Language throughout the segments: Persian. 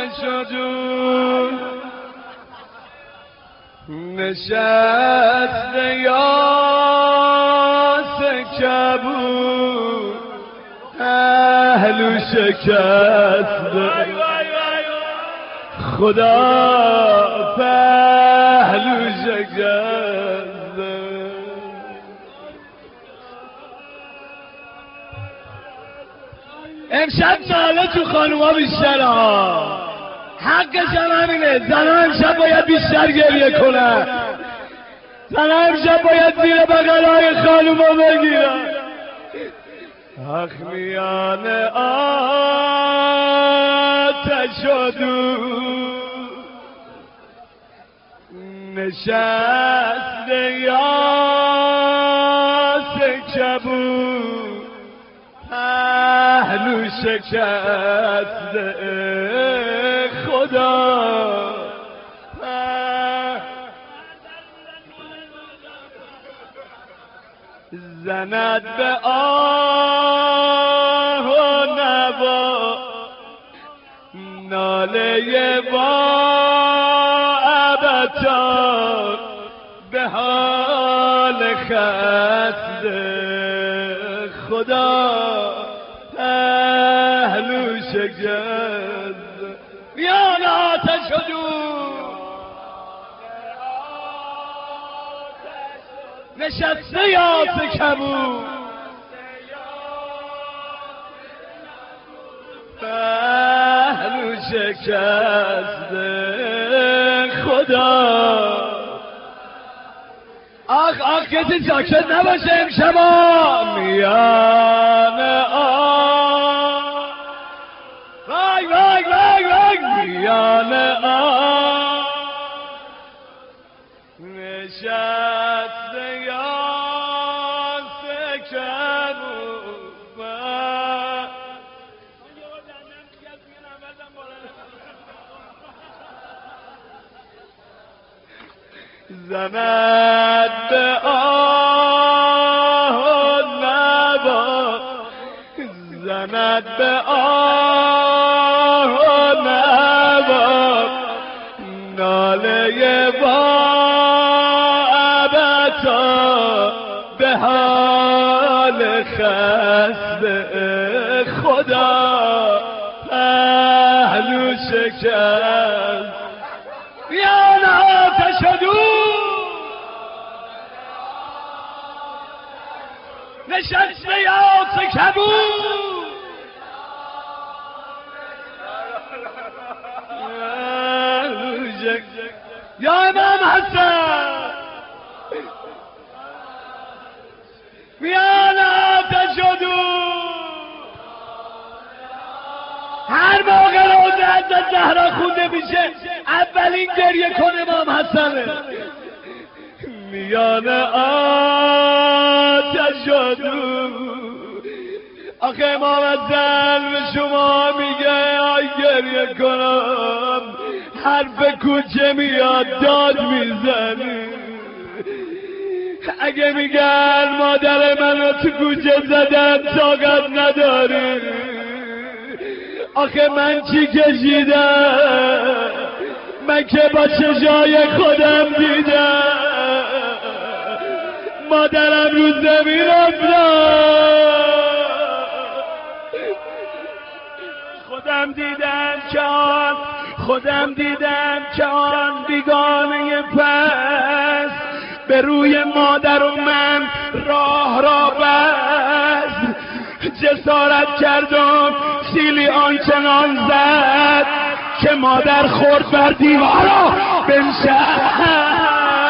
شد نشست یاس کبود پهلو شکست خدا پهلو شکست. امشب ناله تو خانوما بیشتر ها، حقش هم همینه. زنها امشب باید بیشتر گریه کنن، زنها امشب باید زیر بغلای خانوما بگیرن. حق میان آتش و دود نشست یاس کبود پهلو شکست خدا زند به آه و نوا ناله با ابتار به حال خست خدا پهلو شکست. میان آتش و دود نشسته یاس کبود پهلو شکست خدا. آخ آخ کسی ساکت نباشه امشبا. میان وای وای وای وای میان نشست یاس کبود زند به آه و نوا زند به آه و نوا ناله با ابتا به حال خست خدا پهلو شکست. میان آتش و دود نشسته یاس کبود یا امام حسن میان آتش و دود. هر موقع روزه حضرت زهرا خونده میشه اولین گریه کن امام حسنه. میان آتش و دود. آخه امام حسن به شما میگه آی گریه کنم، حرف کوچه میاد داد میزنی. اگه میگن مادر منو تو کوچه زدن طاقت نداری، آخه من چی کشیدم؟ من که با چشای خودم دیدم مادرم رو زمین افتاد. خودم دیدم که آن بیگانه پس به روی مادر و من راه را بست. جسارت کردم سیلی آنچنان زد که مادر خورد بر دیوارا بنشست.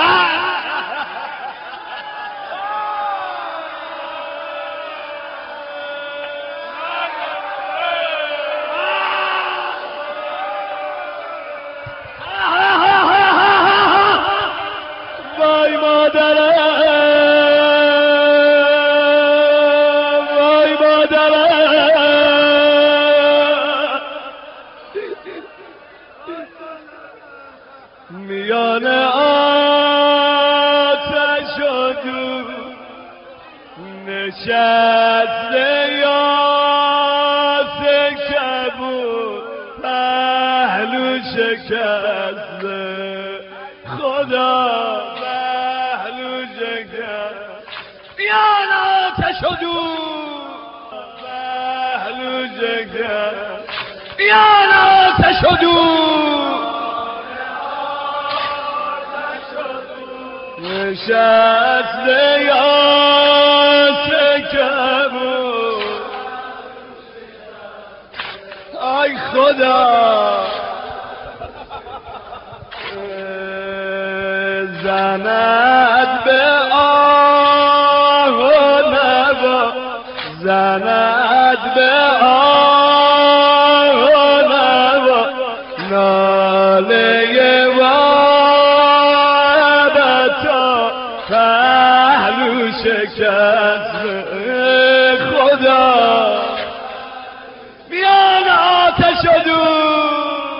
وای مادرم وای مادرم میان آتش و دود نشسته یاس کبود پهلو پهلو شکسته خدا پهلو شکسته بیان آتش و دود پهلو شکسته بیان آتش و دود نشسته یا شکمون آی خدا زند به آه و نوا زند به آه و نوا ناله وابتا پهلو شکست خدا بیان آتش و دود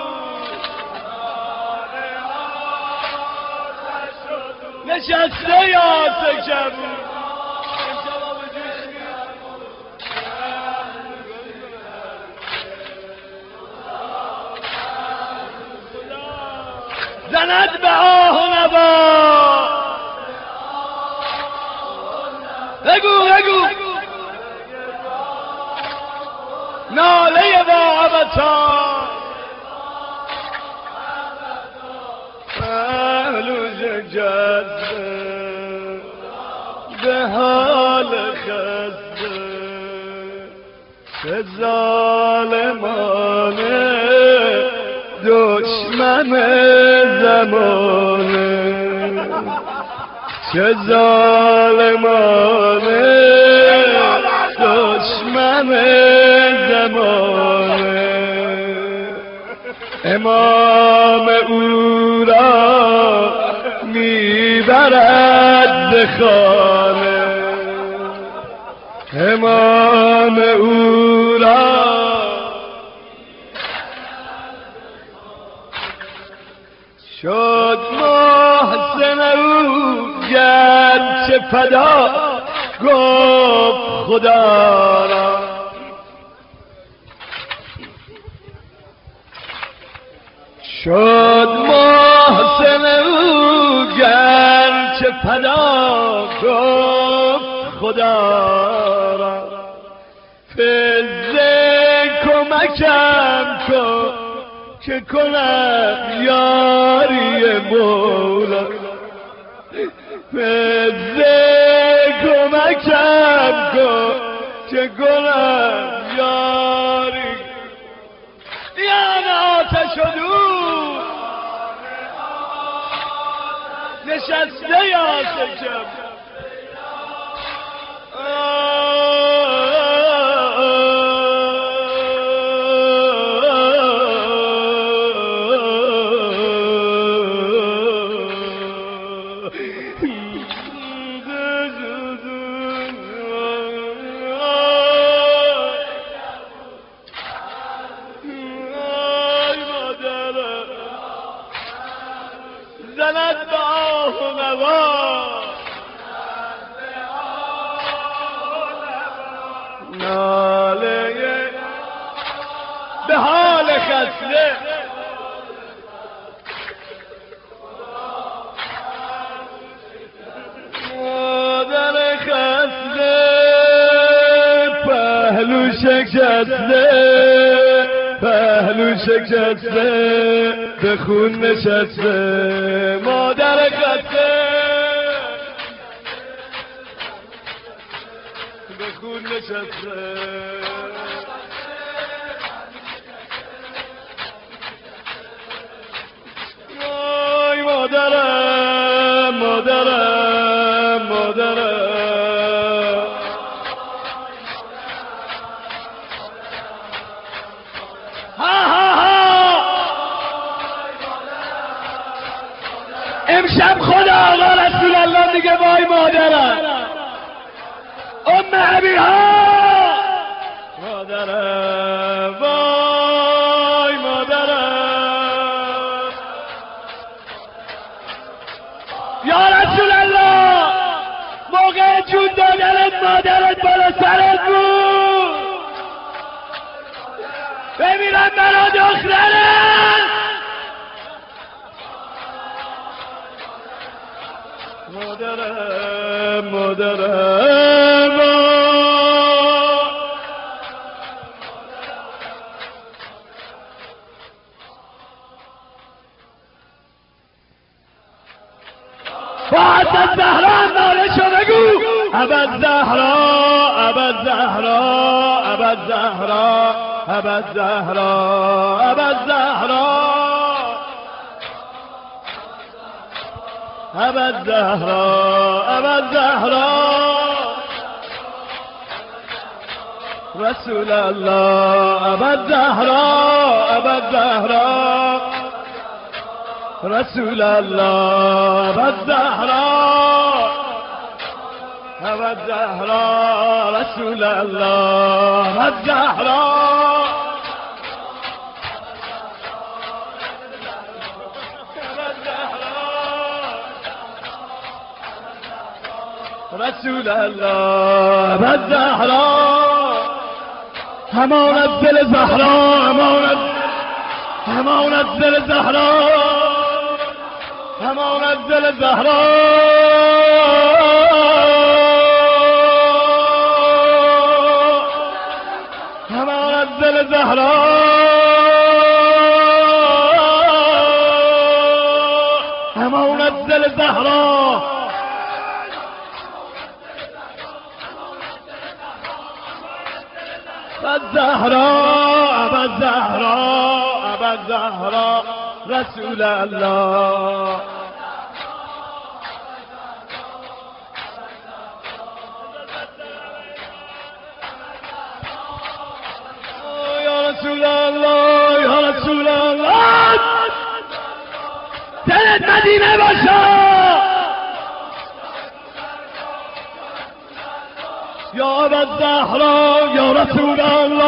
نشسته یا سکبون زند به آه و نوا بگو ناله وابتا پهلو شکسته به حال خسته چه ظالمانه دشمن زمانه چه ظالمانه دشمن زمانه امام او را میبرد به خانه امام او را شد محسن او گرچه فدا گفت خدا را شد محسن او گرچه فدا گفت خدا را فزه کمکم کن که کنم یاری مولا فزه کمکم کن که کنم یاری بیان آتش و دود نشسته یا سکم زند به آه و نوا ناله به حال خسته مادر خسته پهلو شکسته پهلو شکسته به خون نشسته مادر خسته به خون نشسته وای مادرم مادرم مادرم امشب خدا آقا رسول الله میگه وای مادرم ام عبیها مادرم وای مادرم یا رسول الله موقع جون دادنت مادرت بالا سرت بود ببینم برا دخترت فاطمه الزهراء نالشو بگو ابد زهراء ابد زهراء ابد زهراء ابد زهراء ابد زهراء ابد زهراء ابد زهراء رسول الله ابد زهراء ابد زهراء رسول الله ابد زهراء ابد زهراء رسول الله ابد زهراء رسول الله ابد زهراء همانت دل زهرا همانت دل زهرا همانت دل زهرا همانت دل زهرا همانت دل زهرا ابد زهرا ابد زهرا ابد زهرا رسول الله یا رسول الله یا رسول الله دلت مدینه باشه یا ابد زهرا یا رسول الله